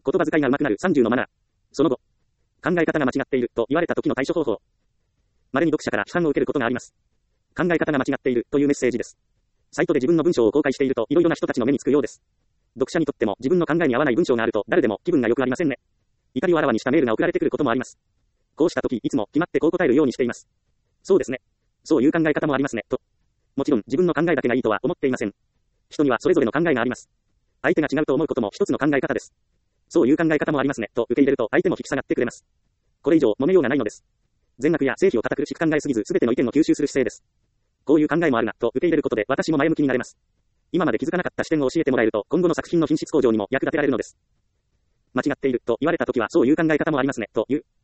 言葉遣いが上手くなる30のマナー。その後、考え方が間違っていると言われた時の対処方法。稀に読者から批判を受けることがあります。考え方が間違っているというメッセージです。サイトで自分の文章を公開していると色々な人たちの目につくようです。読者にとっても自分の考えに合わない文章があると誰でも気分が良くありませんね。怒りをあらわにしたメールが送られてくることもあります。こうした時いつも決まってこう答えるようにしています。そうですね。そういう考え方もありますね、と。もちろん自分の考えだけがいいとは思っていません。人にはそれぞれの考えがあります。相手が違うと思うことも一つの考え方です。そういう考え方もありますね、と受け入れると相手も引き下がってくれます。これ以上揉めようがないのです。善悪や正義を固くしく考えすぎず全ての意見を吸収する姿勢です。こういう考えもあるな、と受け入れることで私も前向きになれます。今まで気づかなかった視点を教えてもらえると今後の作品の品質向上にも役立てられるのです。間違っていると言われた時はそういう考え方もありますね、という。